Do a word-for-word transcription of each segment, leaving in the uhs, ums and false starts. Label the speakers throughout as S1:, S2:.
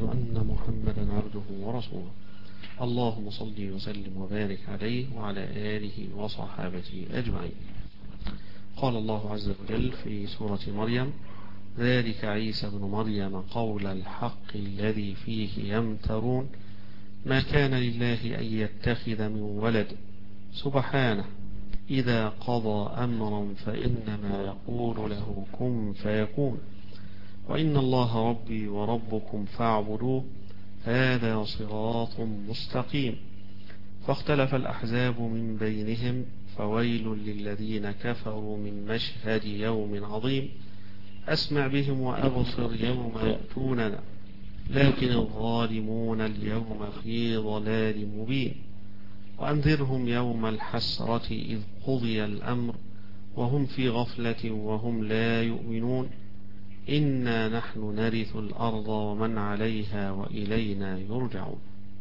S1: أن محمدا عبده ورسوله. اللهم صل وسلم وبارك عليه وعلى آله وصحابته أجمعين. قال الله عز وجل في سورة مريم: ذلك عيسى بن مريم قول الحق الذي فيه يمترون ما كان لله أن يتخذ من ولد سبحانه إذا قضى أمرا فإنما يقول له كن فيكون وإن الله ربي وربكم فاعبدوه هذا صراط مستقيم. فاختلف الأحزاب من بينهم فويل للذين كفروا من مشهد يوم عظيم أسمع بهم وأبصر يوم يأتوننا لكن الظالمون اليوم في ضلال مبين. وأنذرهم يوم الحسرة إذ قضي الأمر وهم في غفلة وهم لا يؤمنون إنا نحن نرث الأرض ومن عليها وإلينا يرجعون.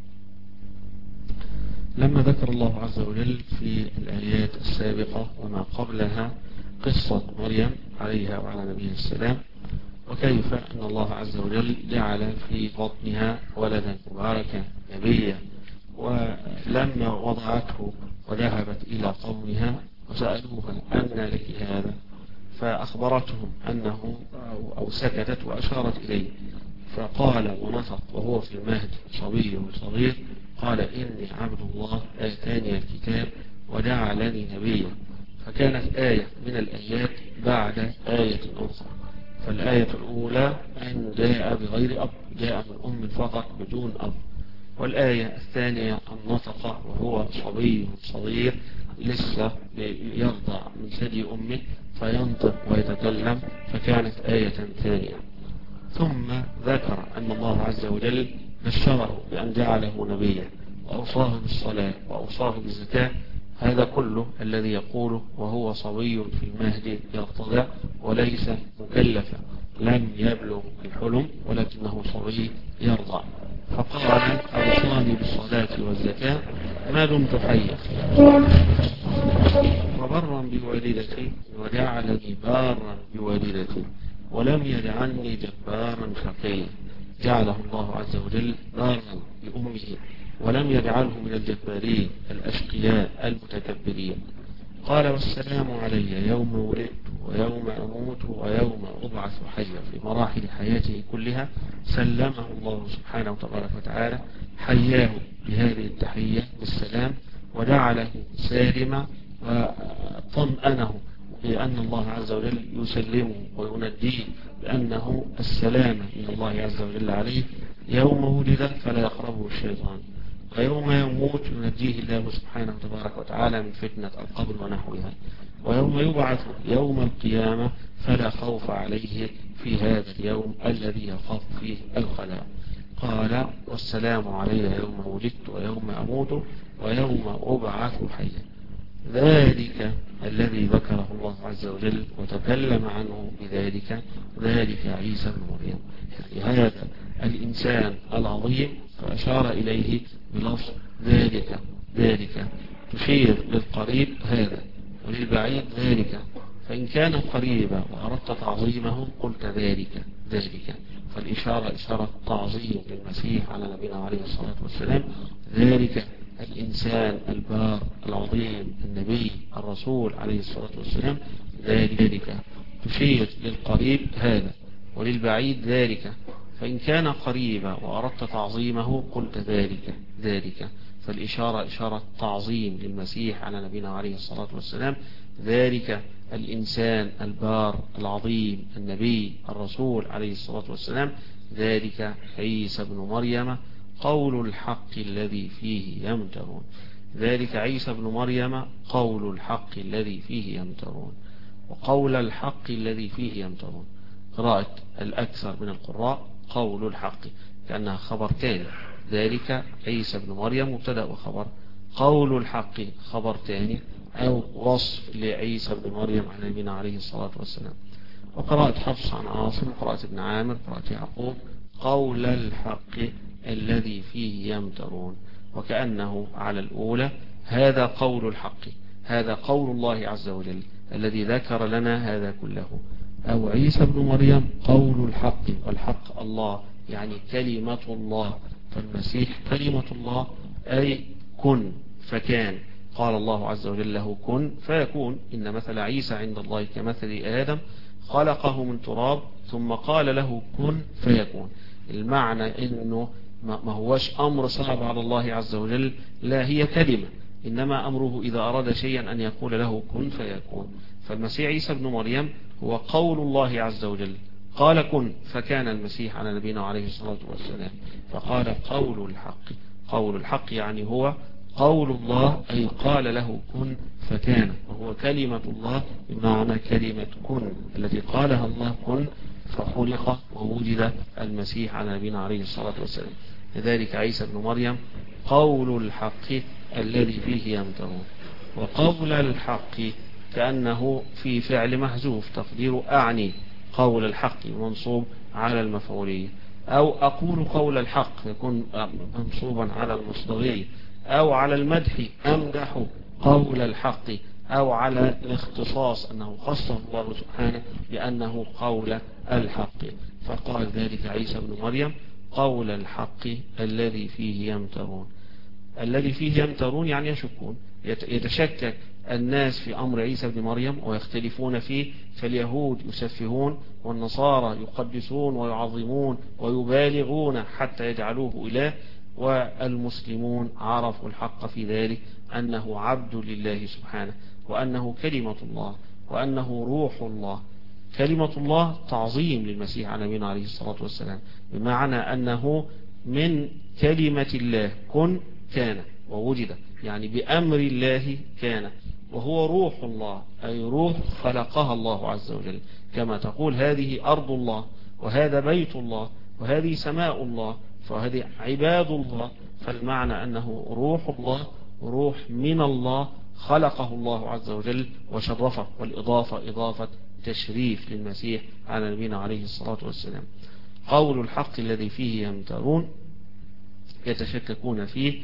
S1: لما ذكر الله عز وجل في الآيات السابقة وما قبلها قصة مريم عليها وعلى نبيها السلام وكيف أن الله عز وجل جعل في بطنها ولدا مباركا نبيا، ولما وضعته وذهبت إلى قومها وسألوها أن لك هذا فأخبرتهم أنه أو سكتت وأشارت إليه فقال ونطق وهو في المهد صبي صغير قال إني عبد الله آتاني الكتاب وجعلني نبيا. فكانت آية من الآيات بعد آية أخرى. فالآية الأولى أن جاء بغير أب، جاء من أم فقط بدون أب. والآية الثانية أن نطق وهو صبي صغير لسه يرضع من ثدي أمه فينطق ويتكلم، فكانت آية ثانية. ثم ذكر أن الله عز وجل بشره بأن جعله نبيا وأوصاه بالصلاة وأوصاه بالزكاة. هذا كله الذي يقوله وهو صبي في المهد يرتضع وليس مكلفا، لم يبلغ الحلم ولكنه صبي يرضع. فقال أوصاني بالصلاة والزكاة ما دمت حيا وبرا بوالدتي وجعلني بارا بوالدتي ولم يجعلني جبارا شقيا. جعله الله عز وجل بارا بأمه ولم يجعله من الجبارين الأشقياء المتكبرين. قال والسلام علي يوم ولدت ويوم أموت ويوم أبعث حيا. في مراحل حياته كلها سلمه الله سبحانه وتبارك وتعالى، حياه بهذه التحية بالسلام وجعله سالما وطمأنه بأن الله عز وجل يسلمه وينجيه بأنه السلام من الله عز وجل عليه يوم ولد فلا يقربه الشيطان، ويوم يموت ينجيه الله سبحانه وتبارك وتعالى من فتنة القبر ونحوها، ويوم يبعث يوم القيامة فلا خوف عليه في هذا اليوم الذي يخاف فيه الخلاء. قال والسلام علي يوم ولدت ويوم أموت ويوم أبعث حيا. ذلك الذي ذكره الله عز وجل وتكلم عنه بذلك ذلك عيسى بن مريم، يعني هذا الإنسان العظيم، فأشار إليه بلفظ ذلك. ذلك تشير للقريب هذا وللبعيد ذلك، فإن كان قريبا وأردت تعظيمه قلت ذلك ذلك، فالإشارة إشارة تعظيم للمسيح على نبينا عليه الصلاة والسلام. ذلك الإنسان البار العظيم النبي الرسول عليه الصلاة والسلام. ذلك تشير للقريب هذا وللبعيد ذلك، فإن كان قريبا وأردت تعظيمه قلت ذلك ذلك، فالإشارة إشارة تعظيم للمسيح على نبينا عليه الصلاة والسلام. ذلك الإنسان البار العظيم النبي الرسول عليه الصلاة والسلام. ذلك عيسى بن مريم قول الحق الذي فيه يمترون. ذلك عيسى بن مريم قول الحق الذي فيه يمترون. وقول الحق الذي فيه يمترون قراءة الأكثر من القراء قول الحق كأنها خبر تاني. ذلك عيسى بن مريم مبتدأ وخبر، قول الحق خبر تاني أو وصف لعيسى بن مريم على نبينا عليه الصلاة والسلام. وقراءة حفص عن عاصم، قراءة ابن عامر، قراءة يعقوب قول الحق الذي فيه يمترون، وكأنه على الأولى هذا قول الحق، هذا قول الله عز وجل الذي ذكر لنا هذا كله، أو عيسى بن مريم قول الحق، والحق الله يعني كلمة الله. فالمسيح كلمة الله أي كن فكان. قال الله عز وجل له كن فيكون. إن مثل عيسى عند الله كمثل آدم خلقه من تراب ثم قال له كن فيكون. المعنى إنه ما هوش أمر صعب على الله عز وجل، لا هي كلمة، إنما أمره إذا أراد شيئا أن يقول له كن فيكون. فالمسيح عيسى بن مريم هو قول الله عز وجل، قال كن فكان المسيح على نبينا عليه الصلاة والسلام. فقال قول الحق. قول الحق يعني هو قول الله، أي قال له كن فكان، وهو كلمة الله بمعنى كلمة كن التي قالها الله كن فخلق ووجد المسيح على نبينا عليه الصلاة والسلام. لذلك عيسى بن مريم قول الحق الذي فيه يمترون. وقول الحق كأنه في فعل محذوف تقدير أعني قول الحق منصوب على المفعولية، أو أقول قول الحق يكون منصوبا على المصدرية، أو على المدح أمدح قول الحق، أو على الاختصاص أنه خصه الله سبحانه بأنه قول الحق. فقال ذلك عيسى بن مريم قول الحق الذي فيه يمترون. الذي فيه يمترون يعني يشكون، يتشكك الناس في أمر عيسى بن مريم ويختلفون فيه. فاليهود يسفهون والنصارى يقدسون ويعظمون ويبالغون حتى يجعلوه إله، والمسلمون عرفوا الحق في ذلك أنه عبد لله سبحانه، وأنه كلمة الله، وأنه روح الله. كلمة الله تعظيم للمسيح على نبينا عليه الصلاة والسلام، بمعنى أنه من كلمة الله كن كان ووجد، يعني بأمر الله كان. وهو روح الله أي روح خلقها الله عز وجل، كما تقول هذه أرض الله، وهذا بيت الله، وهذه سماء الله، فهذه عباد الله. فالمعنى أنه روح الله، روح من الله خلقه الله عز وجل وشرفه. والإضافة إضافة تشريف للمسيح على نبينا عليه الصلاة والسلام. قول الحق الذي فيه يمترون يتشككون فيه.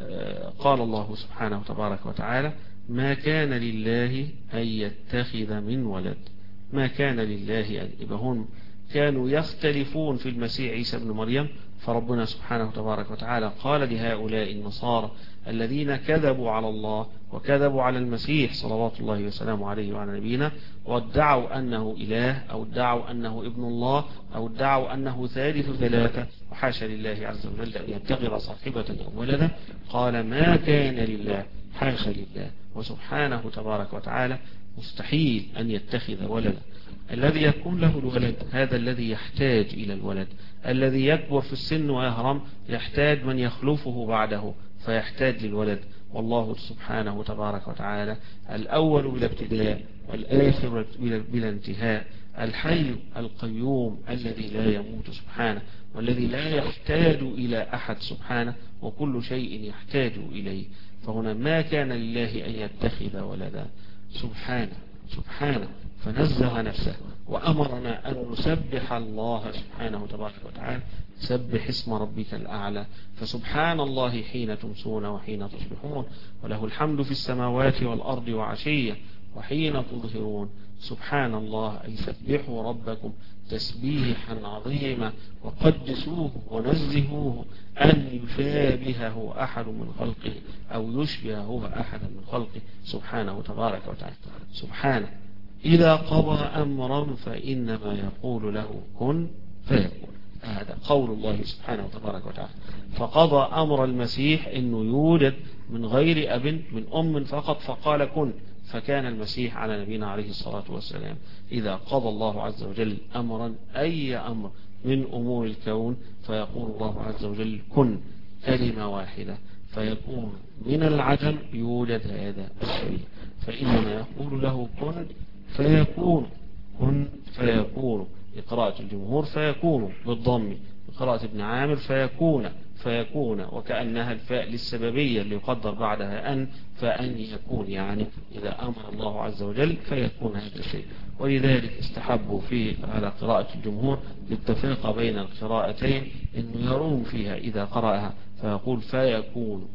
S1: قال الله سبحانه تبارك وتعالى ما كان لله أن يتخذ من ولد. ما كان لله أن يبهون كانوا يختلفون في المسيح عيسى بن مريم. فربنا سبحانه تبارك وتعالى قال لهؤلاء النصارى الذين كذبوا على الله وكذبوا على المسيح صلوات الله وسلامه عليه وعلى نبينا، وادعوا أنه إله، أو ادعوا أنه ابن الله، أو ادعوا أنه ثالث ثلاثة، وحاشا لله عز وجل أن يتخذ صاحبة أو ولدا. قال ما كان لله، حاشا لله وسبحانه تبارك وتعالى، مستحيل أن يتخذ ولدا. الذي يكون له الولد هذا الذي يحتاج إلى الولد، الذي يكبر في السن ويهرم يحتاج من يخلفه بعده فيحتاج للولد. والله سبحانه تبارك وتعالى الأول بلا ابتداء والآخر بلا انتهاء، الحي القيوم الذي لا يموت سبحانه، والذي لا يحتاج إلى أحد سبحانه، وكل شيء يحتاج إليه. فهنا ما كان لله أن يتخذ ولدا سبحانه سبحانه فنزه نفسه، وأمرنا أن نسبح الله سبحانه تبارك وتعالى. سبح اسم ربك الأعلى. فسبحان الله حين تمسون وحين تصبحون، وله الحمد في السماوات والأرض وعشية وحين تظهرون. سبحان الله أي سبحوا ربكم تسبيحا عظيما وقدسوه ونزهوه أن يشابهه أحد من خلقه أو يشبهه أحد من خلقه سبحانه تبارك وتعالى. سبحانه إذا قضى أمرا فإنما يقول له كن فيكون. هذا قول الله سبحانه تبارك وتعالى. فقضى أمر المسيح أنه يوجد من غير أب، من أم فقط، فقال كن فكان المسيح على نبينا عليه الصلاة والسلام. إذا قضى الله عز وجل أمرا أي أمر من أمور الكون فيقول الله عز وجل كن، كلمة واحدة، فيكون من العدم يوجد هذا الشيء، فإنما يقول له كن فيكون. كن فيكون بقراءة الجمهور فيكون بالضم، بقراءة ابن عامر فيكون فيكون وكأنها الفاء للسببية اللي يقدر بعدها أن، فأن يكون يعني إذا أمر الله عز وجل فيكون هذا الشيء. ولذلك استحبوا في على قراءة الجمهور بالتفرقة بين القراءتين أنه يروم فيها إذا قرأها فيقول فيكون،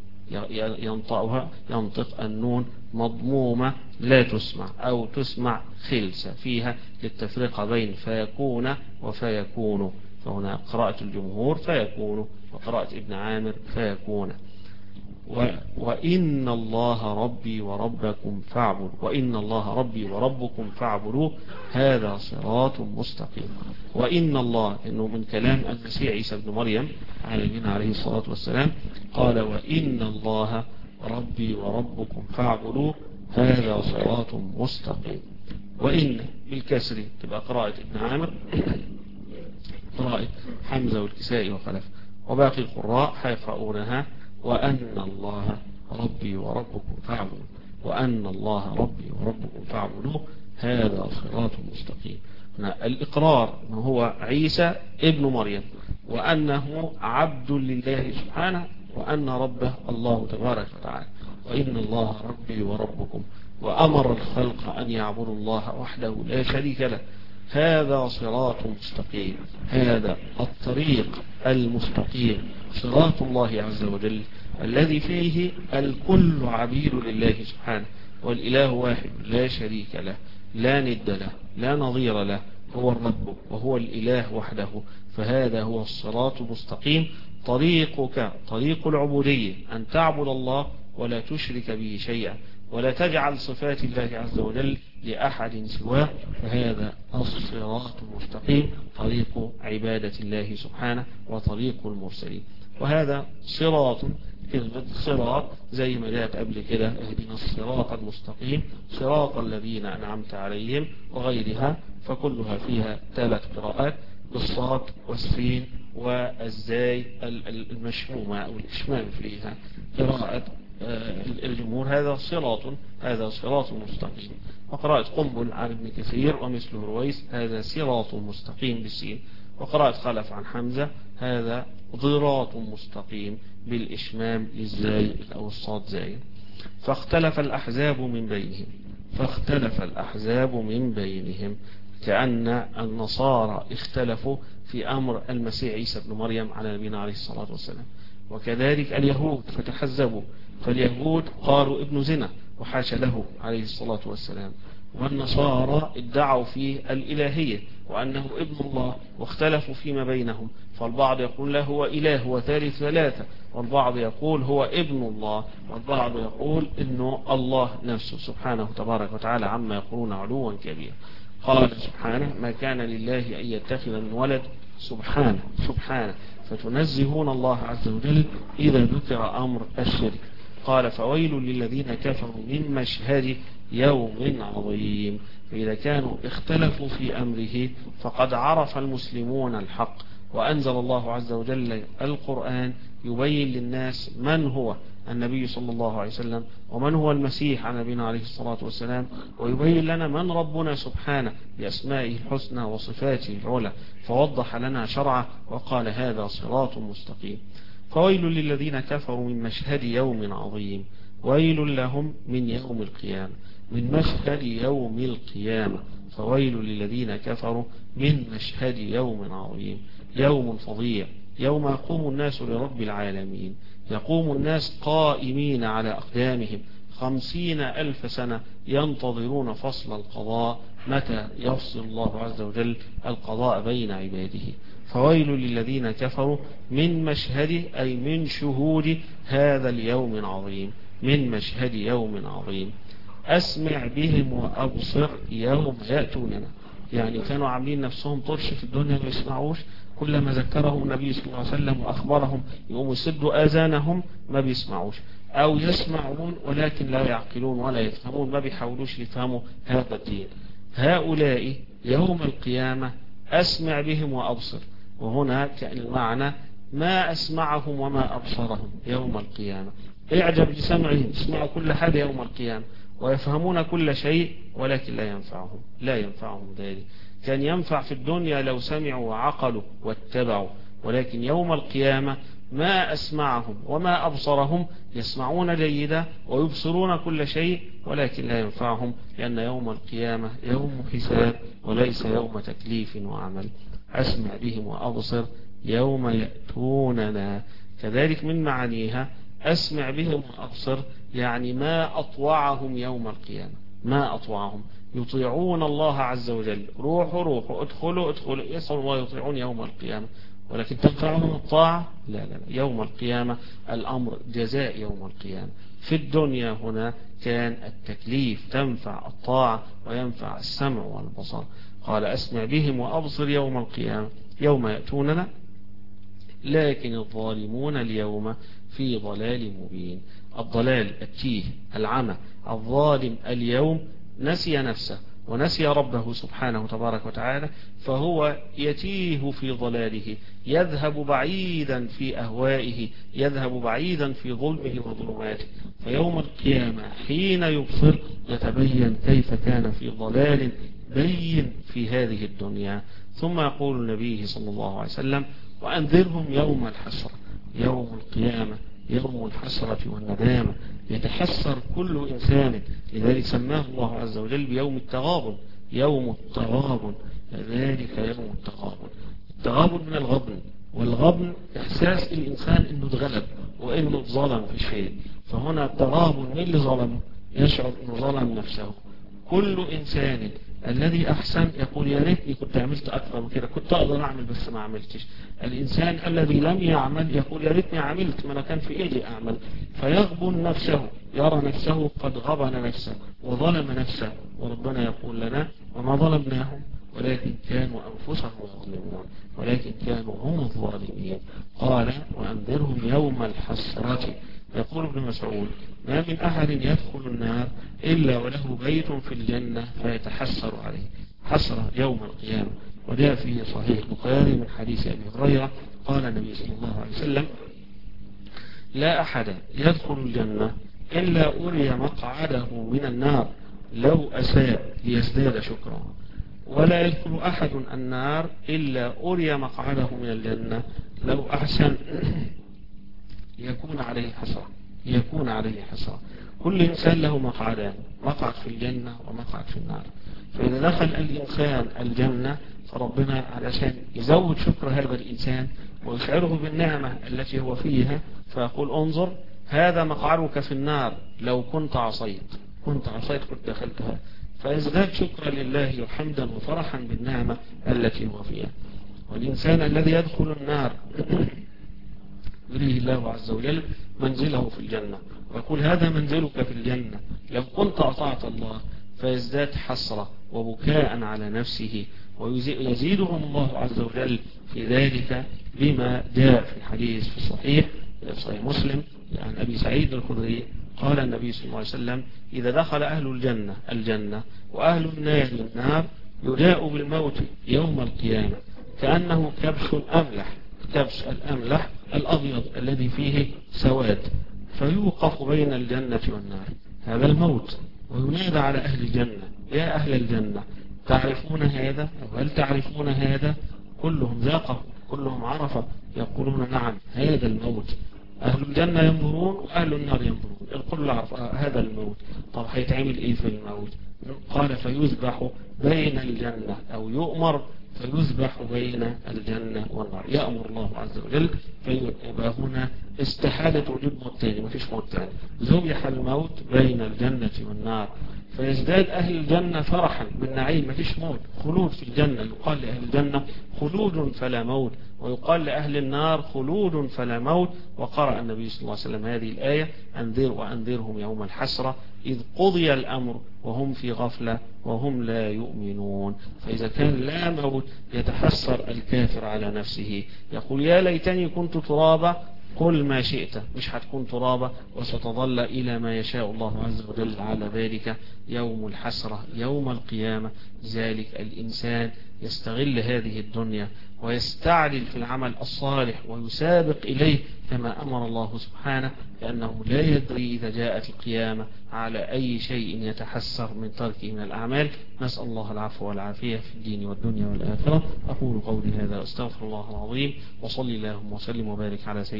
S1: ينطقها ينطق النون مضمومة لا تسمع أو تسمع خلسة فيها للتفرقة بين فيكون وفيكون. فهنا قراءة الجمهور فيكون، وقراءة ابن عامر فيكون. و وإن الله ربي وربكم فاعبدوا، وإن الله ربي وربكم فاعبدوه هذا صراط مستقيم. وإن الله إنه من كلام المسيح عيسى ابن مريم عليه الصلاة والسلام، قال وإن الله ربي وربكم فاعبدوه هذا صراط مستقيم. وإن بالكسر تبقى قراءة ابن عامر، قراءة حمزة والكسائي وخلف، وباقي القراء هيقرؤونها وأن الله ربي وربكم فاعبدوه، وأن الله ربي وربكم فاعبدوه هذا صراط مستقيم. الإقرار أنه هو عيسى ابن مريم، وأنه عبد لله سبحانه، وأن ربه الله تبارك وتعالى، وإن الله ربي وربكم، وأمر الخلق أن يعبدوا الله وحده لا شريك له هذا صراط مستقيم. هذا الطريق المستقيم صراط الله عز وجل الذي فيه الكل عبيد لله سبحانه، والإله واحد لا شريك له، لا ند له، لا نظير له، هو الرب وهو الإله وحده. فهذا هو الصراط المستقيم. طريقك طريق العبودية أن تعبد الله ولا تشرك به شيئا، ولا تجعل صفات الله عز وجل لأحد سواه، فهذا الصراط المستقيم طريق عبادة الله سبحانه وطريق المرسلين. وهذا صراط، كلمة صراط زي ما جاءت قبل كده اهدنا الصراط المستقيم صراط الذين أنعمت عليهم وغيرها، فكلها فيها ثلاث قراءات بالصاد والسين والزاي المشمومة أو الإشمام فيها قراءة الجمهور هذا صراط هذا صراط مستقيم. وقراءة قنبل عن ابن كثير ومثله رويس هذا صراط مستقيم بالسين. وقراءة خلف عن حمزة هذا ضراط مستقيم بالإشمام للزاي أو الصاد زاي. فاختلف الأحزاب من بينهم فاختلف الأحزاب من بينهم كأن النصارى اختلفوا في أمر المسيح عيسى ابن مريم على نبينا عليه الصلاة والسلام، وكذلك اليهود فتحزبوا، فاليهود قالوا ابن زنا وحاشا له عليه الصلاة والسلام، والنصارى ادعوا فيه الإلهية وأنه ابن الله، واختلفوا فيما بينهم، فالبعض يقول له هو إله وثالث ثلاثة، والبعض يقول هو ابن الله، والبعض يقول إنه الله نفسه سبحانه تبارك وتعالى عما يقولون علوا كبيرا. قال سبحانه ما كان لله أن يتخذ من ولد سبحانه سبحانه فتنزهون الله عز وجل إذا ذكر أمر الشرك. قال فويل للذين كفروا من مشهد يوم عظيم. فإذا كانوا اختلفوا في أمره فقد عرف المسلمون الحق، وأنزل الله عز وجل القرآن يبين للناس من هو النبي صلى الله عليه وسلم ومن هو المسيح عن نبينا عليه الصلاة والسلام، ويبين لنا من ربنا سبحانه بأسمائه الحسنى وصفاته العلى، فوضح لنا شرعه وقال هذا صراط مستقيم. فويل للذين كفروا من مشهد يوم عظيم. ويل لهم من يوم القيامة، من مشهد يوم القيامة. فويل للذين كفروا من مشهد يوم عظيم، يوم فظيع، يوم يقوم الناس لرب العالمين. يقوم الناس قائمين على أقدامهم خمسين ألف سنة ينتظرون فصل القضاء، متى يفصل الله عز وجل القضاء بين عباده. فويل للذين كفروا من مشهد أي من شهود هذا اليوم العظيم، من مشهد يوم عظيم. أسمع بهم وأبصر يوم يأتوننا، يعني كانوا عاملين نفسهم طرش في الدنيا ما يسمعوش، كلما ذكرهم النبي صلى الله عليه وسلم وأخبرهم يقوموا يسدوا آذانهم ما بيسمعوش، أو يسمعون ولكن لا يعقلون ولا يفهمون، ما بيحاولوش يفهموا هذا الدين. هؤلاء يوم القيامة أسمع بهم وأبصر، وهنا كان المعنى ما أسمعهم وما أبصرهم يوم القيامة. اعجب لسمعهم، يسمعوا كل حاجة يوم القيامة ويفهمون كل شيء، ولكن لا ينفعهم لا ينفعهم ذلك. كان ينفع في الدنيا لو سمعوا وعقلوا واتبعوا، ولكن يوم القيامة ما أسمعهم وما أبصرهم، يسمعون جيدا ويبصرون كل شيء ولكن لا ينفعهم، لأن يوم القيامة يوم حساب وليس يوم تكليف وعمل. أسمع بهم وأبصر يوم يأتوننا. كذلك من معانيها أسمع بهم وأبصر يعني ما أطوعهم يوم القيامة، ما أطوعهم، يطيعون الله عز وجل، روحوا روحوا ادخلوا ادخلوا، يسأل الله يطيعون يوم القيامة، ولكن تنفعهم الطاعة؟ لا لا لا، يوم القيامة الأمر جزاء يوم القيامة. في الدنيا هنا كان التكليف، تنفع الطاعة وينفع السمع والبصر. قال أسمع بهم وأبصر يوم القيامة يوم يأتوننا، لكن الظالمون اليوم في ضلال مبين. الضلال التيه العمى، الظالم اليوم نسي نفسه ونسي ربه سبحانه تبارك وتعالى، فهو يتيه في ضلاله، يذهب بعيدا في أهوائه، يذهب بعيدا في ظلمه وظلماته. فيوم القيامة حين يبصر يتبين كيف كان في ضلال بين في هذه الدنيا. ثم يقول النبي صلى الله عليه وسلم وأنذرهم يوم الحسرة، يوم القيامة يوم الحسرة والندامة، يتحسر كل إنسان، لذلك سماه الله عز وجل بيوم التغابن، يوم التغابن، ذلك يوم التغابن. التغابن من الغبن، والغبن إحساس الإنسان إنه اتغلب وإنه ظلم في شيء، فهنا التغابن من اللي ظلم يشعر إنه ظلم نفسه. كل إنسان الذي أحسن يقول يا ريتني كنت عملت أكثر من كده، كنت أقدر أعمل بس ما عملتش. الإنسان الذي لم يعمل يقول يا ريتني عملت، ما أنا كان في إيدي أعمل، فيغبن نفسه، يرى نفسه قد غبن نفسه وظلم نفسه. وربنا يقول لنا وما ظلمناهم ولكن كانوا أنفسهم يظلمون، ولكن كانوا هم الظالمين. قال وأنذرهم يوم الحسرة. يقول ابن مسعود ما من أحد يدخل النار إلا وله بيت في الجنة فيتحسر عليه، حسرة يوم القيامة. وجاء في صحيح البخاري من حديث أبي هريرة قال النبي صلى الله عليه وسلم لا أحد يدخل الجنة إلا أري مقعده من النار لو أساء ليزداد شكرا، ولا يدخل أحد النار إلا أري مقعده من الجنة لو أحسن يكون عليه حسرة، يكون عليه حسرة. كل إنسان له مقعدان، مقعد في الجنة ومقعد في النار. فإذا دخل الإنسان الجنة فربنا علشان يزود شكر هذا الإنسان ويشعره بالنعمة التي هو فيها فيقول انظر هذا مقعدك في النار لو كنت عصيت، كنت عصيت كنت دخلتها، فيزداد شكرا لله وحمدا وفرحا بالنعمة التي هو فيها. والإنسان الذي يدخل النار يريه الله عز وجل منزله في الجنة ويقول هذا منزلك في الجنة لو كنت أطعت الله، فيزداد حسرة وبكاء على نفسه، ويزيدهم الله عز وجل في ذلك بما جاء في الحديث في الصحيح في صحيح مسلم عن أبي سعيد الخدري قال النبي صلى الله عليه وسلم إذا دخل أهل الجنة الجنة وأهل النار النار يجاء بالموت يوم القيامة كأنه كبش أملح، كبش الأملح الأبيض الذي فيه سواد، فيوقف بين الجنة والنار، هذا الموت. وينادى على أهل الجنة يا أهل الجنة تعرفون هذا أو هل تعرفون هذا؟ كلهم ذاقه، كلهم عرفه، يقولون نعم هذا الموت. أهل الجنة ينظرون وأهل النار ينظرون، الكل عرف هذا الموت. طب هيتعمل إيه في الموت؟ قال فيذبح بين الجنة أو يؤمر فيذبح بين الجنة والنار، يأمر الله عز وجل فيبقى هنا استحالة وجود موت تاني، ما فيش موت تاني، ذبح الموت بين الجنة والنار، فيزداد أهل الجنة فرحا بالنعيم، ما فيش موت، خلود في الجنة. يقال لأهل الجنة خلود فلا موت، ويقال لأهل النار خلود فلا موت. وقرأ النبي صلى الله عليه وسلم هذه الآية أنذر وأنذرهم يوم الحسرة إذ قضي الأمر وهم في غفلة وهم لا يؤمنون. فإذا كان لا موت يتحسر الكافر على نفسه، يقول يا ليتني كنت ترابا، قل ما شئت، مش هتكون ترابا وستظل إلى ما يشاء الله عز وجل على ذلك. يوم الحسرة يوم القيامة، ذلك الإنسان يستغل هذه الدنيا ويستعجل في العمل الصالح ويسابق إليه كما أمر الله سبحانه، لأنه لا يدري إذا جاءت القيامة على أي شيء يتحسر من تركه من الأعمال. نسأل الله العفو والعافية في الدين والدنيا والآخرة. أقول قولي هذا أستغفر الله العظيم، وصلي اللهم وسلم وبارك على سيدنا